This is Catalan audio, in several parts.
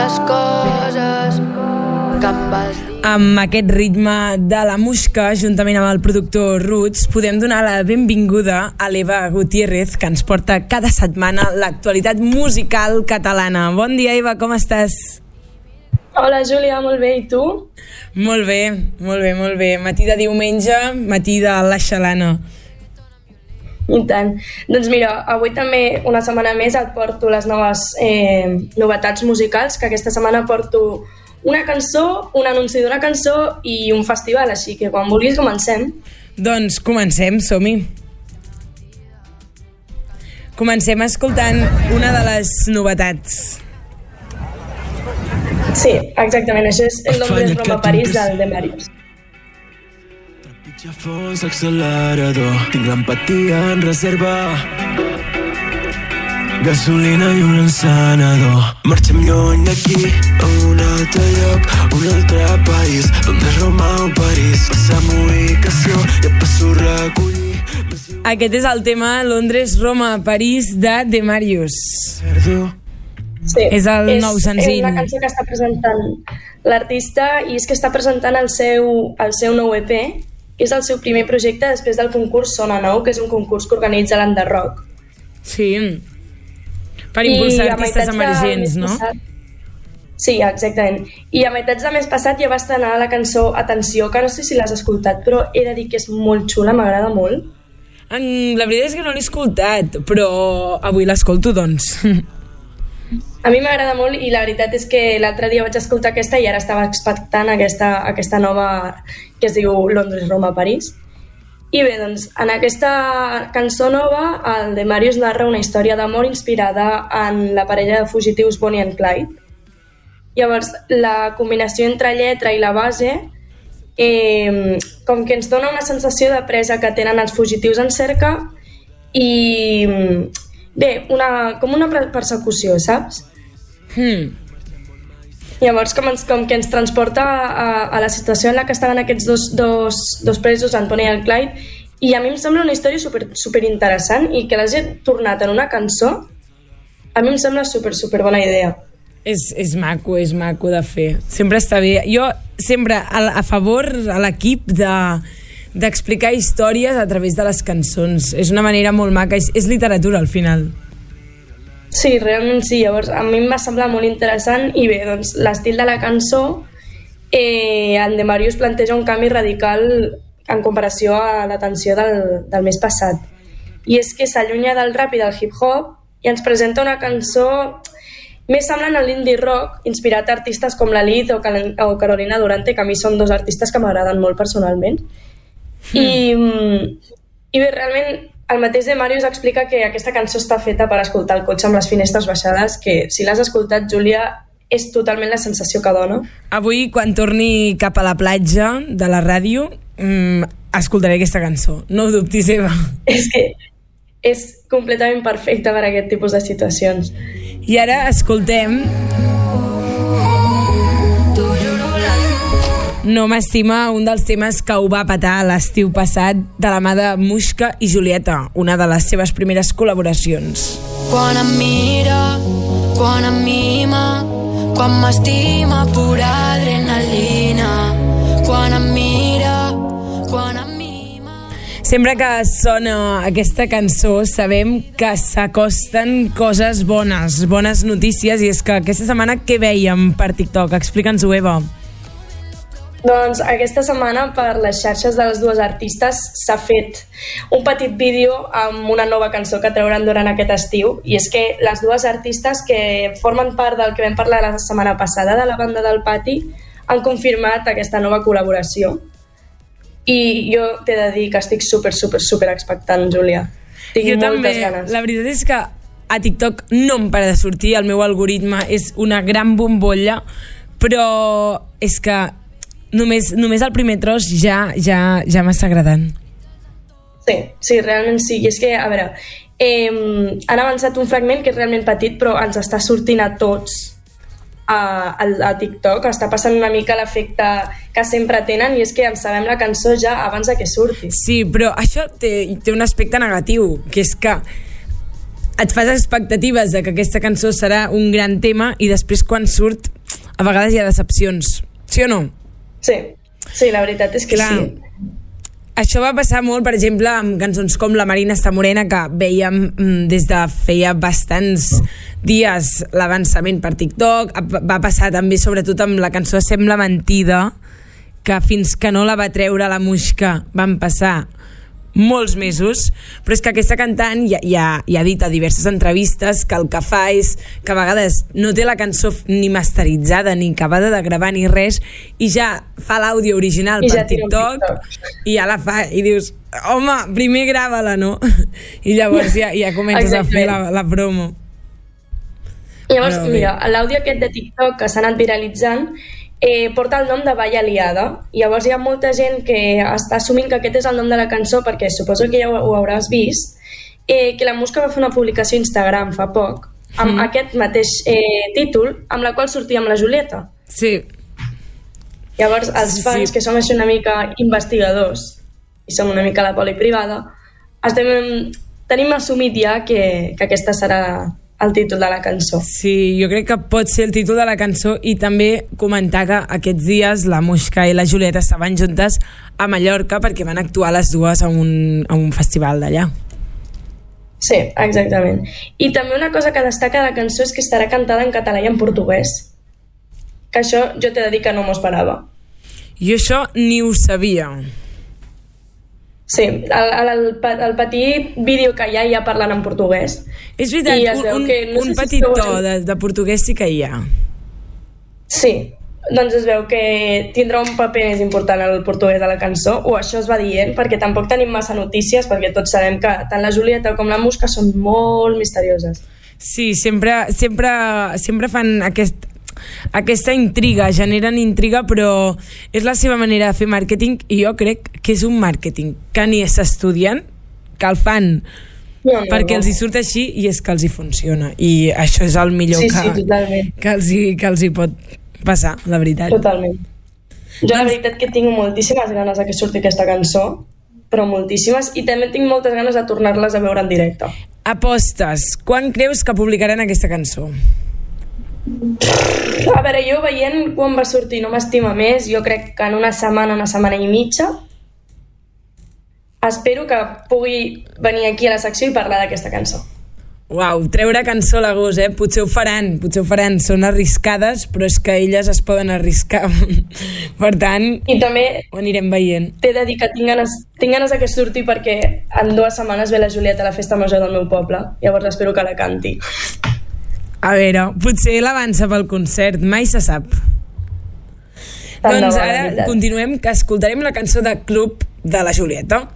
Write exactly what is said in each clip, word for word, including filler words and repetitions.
les coses que em vas dir. Amb aquest ritme de la Muixca, juntament amb el productor Roots, podem donar la benvinguda a l'Eva Gutiérrez, que ens porta cada setmana l'actualitat musical catalana. Bon dia, Eva, com estàs? Hola, Júlia, molt bé, i tu? Molt bé, molt bé, molt bé. Matí de diumenge, matí de la xalana. I tant. Doncs mira, avui també, una setmana més, et porto les noves eh, novetats musicals, que aquesta setmana porto una cançó, un anunci d'una cançó i un festival, així que quan vulguis comencem. Doncs comencem, som-hi. Comencem escoltant una de les novetats. Sí, exactament, això és El Londres Roma París del De Marius. Ja fos accelerador, tinc l'empatia en reserva, gasolina i un encenedor. Marxem lluny d'aquí, a un altre lloc, un altre país, Londres, Roma o París. Passam ubicació i et passo a recollir. Aquest és el tema Londres, Roma, París de De Marius. Sí, és el és, nou senzill. És la cançó que està presentant l'artista i és que està presentant el seu, el seu nou E P. És el seu primer projecte després del concurs Sona Nou, que és un concurs que organitza l'Underrock. Sí, per impulsar artistes emergents, no? Passat, sí, exactament. I a meitats de mes passat ja va estrenar la cançó Atenció, que no sé si l'has escoltat, però he de dir que és molt xula, m'agrada molt. La veritat és que no l'he escoltat, però avui l'escolto, doncs. A mi m'agrada molt i la veritat és que l'altre dia vaig escoltar aquesta i ara estava expectant aquesta, aquesta nova que es diu Londres, Roma, París. I bé, doncs, en aquesta cançó nova el De Marius narra una història d'amor inspirada en la parella de fugitius Bonnie and Clyde. Llavors, la combinació entre lletra i la base eh, com que ens dona una sensació de presa que tenen els fugitius en cerca i bé, una, com una persecució, saps? Hmm. Llavors com, ens, com que ens transporta a, a la situació en la que estaven aquests dos, dos, dos presos, Anthony i el Clyde, i a mi em sembla una història super, super interessant i que l'hagi tornat en una cançó a mi em sembla super, super bona idea. És, és maco, és maco de fer. Sempre està bé. Jo sempre a, a favor a l'equip de d'explicar històries a través de les cançons. És una manera molt maca, és, és literatura al final. Sí, realment sí. Llavors, a mi em va semblar molt interessant i bé, doncs l'estil de la cançó eh, en De Marius planteja un canvi radical en comparació a l'atenció del, del mes passat. I és que s'allunya del rap i del hip-hop i ens presenta una cançó més semblant a l'indie rock, inspirat a artistes com la Lid o, Cal- o Carolina Durante, que a mi són dos artistes que m'agraden molt personalment. Mm. I, I bé, realment el mateix De Marius explica que aquesta cançó està feta per escoltar el cotxe amb les finestres baixades, que si l'has escoltat, Júlia, és totalment la sensació que dona. Avui, quan torni cap a la platja de la ràdio, mmm, escoltaré aquesta cançó. No ho dubtis, Eva. És que és completament perfecta per a aquest tipus de situacions. I ara escoltem No m'estima, un dels temes que ho va petar l'estiu passat de la mà de Muixca i Julieta, una de les seves primeres col·laboracions. Quan em mira, quan em mima, quan m'estima pura adrenalina, quan em mira, quan em mima. Sempre que sona aquesta cançó sabem que s'acosten coses bones, bones notícies, i és que aquesta setmana què vèiem per TikTok? Explica'ns-ho, Eva. Doncs aquesta setmana per les xarxes de les dues artistes s'ha fet un petit vídeo amb una nova cançó que trauran durant aquest estiu, i és que les dues artistes que formen part del que vam parlar la setmana passada de la banda del Pati han confirmat aquesta nova col·laboració i jo t'he de dir que estic super, super, super expectant, Júlia. Tinc jo moltes també, ganes. La veritat és que a TikTok no em para de sortir, el meu algoritme és una gran bombolla, però és que Només, només el primer tros ja, ja, ja m'està agradant. Sí, sí, realment sí. I és que, a veure, eh, han avançat un fragment que és realment petit, però ens està sortint a tots a, a, a TikTok. Està passant una mica l'efecte que sempre tenen, i és que ens sabem la cançó ja abans de que surti. Sí, però això té, té un aspecte negatiu, que és que et fas expectatives de que aquesta cançó serà un gran tema i després quan surt a vegades hi ha decepcions, sí o no? Sí, sí, la veritat és que Clar. sí. Això va passar molt, per exemple, amb cançons com La Marina està morena, que veiem mm, des de feia bastants dies l'avançament per TikTok. Va passar també, sobretot, amb la cançó Sembla mentida, que fins que no la va treure la Muixca van passar molts mesos, però és que aquesta cantant ja, ja, ja ha dit a diverses entrevistes que el que fa és que a vegades no té la cançó ni masteritzada ni acabada de gravar ni res i ja fa l'àudio original I per ja TikTok, TikTok i ja la fa i dius, home, primer grava-la, no? I llavors ja, ja comences a fer la, la promo. Llavors, mira, l'àudio aquest de TikTok que s'ha anat viralitzant Eh, porta el nom de Balla Liada. Llavors hi ha molta gent que està assumint que aquest és el nom de la cançó perquè suposo que ja ho, ho hauràs vist, eh, que la Muixca va fer una publicació a Instagram fa poc amb mm. aquest mateix eh, títol amb la qual sortia amb la Julieta. Sí. Llavors els fans, sí. que som així una mica investigadors i som una mica la poli privada, estem, tenim assumit ja que, que aquesta serà el títol de la cançó. Sí, jo crec que pot ser el títol de la cançó i també comentar que aquests dies la Muixca i la Julieta estaven juntes a Mallorca perquè van actuar les dues a un, a un festival d'allà. Sí, exactament. I també una cosa que destaca de la cançó és que estarà cantada en català i en portuguès. Que això jo t'he de dir que no m'ho esperava. Jo això ni ho sabia. Sí, el, el, el petit vídeo que hi ha ja parlant en portuguès. És veritat, un, un, no un petit si to de, de portuguès sí que hi ha. Sí, doncs es veu que tindrà un paper més important el portuguès de la cançó, o això es va dient, perquè tampoc tenim massa notícies, perquè tots sabem que tant la Julieta com la Muixca són molt misterioses. Sí, sempre, sempre, sempre fan aquest... aquesta intriga, generen intriga, però és la seva manera de fer màrqueting i jo crec que és un màrqueting que ni s'estudien, que el fan no, no, perquè no. els hi surt així i és que els hi funciona i això és el millor sí, que, sí, que, els hi, que els hi pot passar, la veritat. Totalment. Jo doncs... la veritat que tinc moltíssimes ganes de que surti aquesta cançó, però moltíssimes, i també tinc moltes ganes de tornar-les a veure en directe. Apostes, quan creus que publicaran aquesta cançó? A veure, jo veient quan va sortir No m'estima més, jo crec que en una setmana, una setmana i mitja espero que pugui venir aquí a la secció i parlar d'aquesta cançó. Uau, treure cançó a l'agost, eh? Potser ho faran, potser ho faran, són arriscades, però és que elles es poden arriscar. Per tant, i també ho anirem veient. T'he de dir que tinc ganes, tinc ganes que surti perquè en dues setmanes ve la Julieta a la festa major del meu poble, llavors espero que la canti. A veure, potser l'avança pel concert, mai se sap. Tant doncs no, ara continuem, que escoltarem la cançó de Club de la Julieta.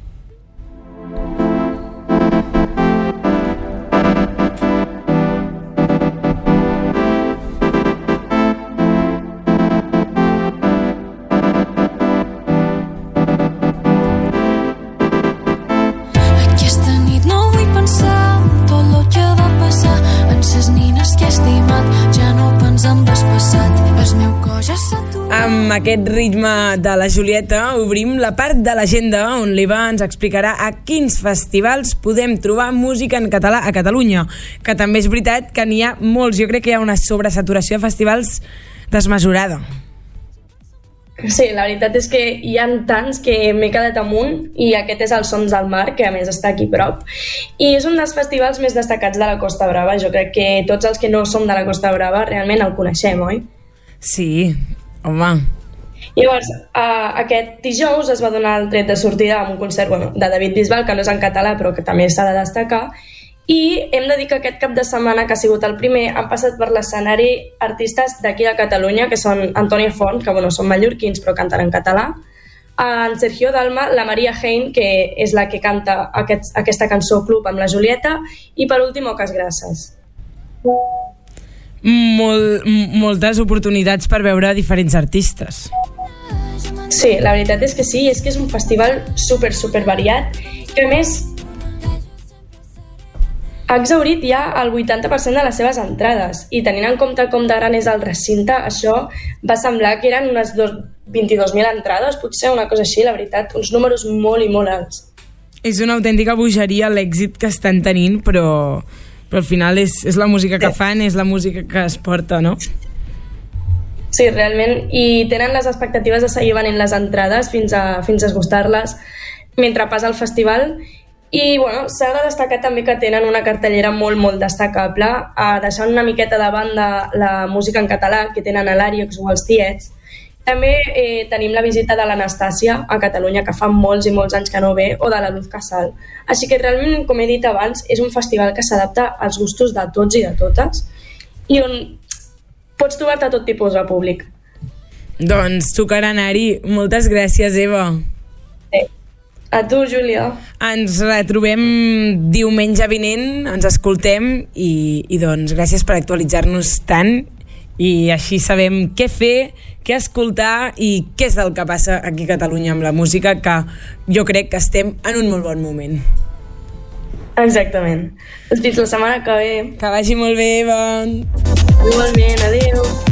Aquesta nit no vull pensar tot lo que va passar en ses nines que he estimat, ja no penso en el passat, el meu cos ja s'atura. Amb aquest ritme de la Julieta obrim la part de l'agenda on l'Eva ens explicarà a quins festivals podem trobar música en català a Catalunya, que també és veritat que n'hi ha molts, jo crec que hi ha una sobresaturació de festivals desmesurada. Sí, la veritat és que hi ha tants que m'he quedat amunt i aquest és el Sons del Mar, que a més està aquí prop. I és un dels festivals més destacats de la Costa Brava. Jo crec que tots els que no som de la Costa Brava realment el coneixem, oi? Sí, home. Llavors, uh, aquest dijous es va donar el tret de sortida amb un concert bueno, de David Bisbal, que no és en català però que també s'ha de destacar. I hem de dir que aquest cap de setmana, que ha sigut el primer, han passat per l'escenari artistes d'aquí de Catalunya, que són Antònia Font, que bueno, són mallorquins però canten en català, en Sergio Dalma, la Maria Hein, que és la que canta aquest, aquesta cançó Club amb la Julieta, i per últim Oques Grasses. Molt, moltes oportunitats per veure diferents artistes. Sí, la veritat és que sí, és que és un festival super, super variat, que a més ha exhaurit ja el vuitanta per cent de les seves entrades i tenint en compte com de gran és el recinte, això va semblar que eren unes vint-i-dos mil entrades, potser una cosa així, la veritat, uns números molt i molt alts. És una autèntica bogeria l'èxit que estan tenint, però, però al final és, és la música que fan, és la música que es porta, no? Sí, realment, i tenen les expectatives de seguir venent les entrades fins a, fins a esgustar-les mentre passa el festival. I bueno, s'ha de destacar també que tenen una cartellera molt, molt destacable, eh, deixant una miqueta de banda la música en català que tenen a l'Àriox o els Tiets. També eh, tenim la visita de l'Anastàcia a Catalunya, que fa molts i molts anys que no ve, o de la Luz Casal. Així que realment, com he dit abans, és un festival que s'adapta als gustos de tots i de totes i on pots trobar-te tot tipus de públic. Doncs tocarà anar-hi. Moltes gràcies, Eva. Sí. A tu, Júlia. Ens retrobem diumenge vinent, ens escoltem i, i doncs gràcies per actualitzar-nos tant i així sabem què fer, què escoltar i què és el que passa aquí a Catalunya amb la música, que jo crec que estem en un molt bon moment. Exactament. Fins la setmana que ve. Que vagi molt bé, Eva. Igualment, adéu.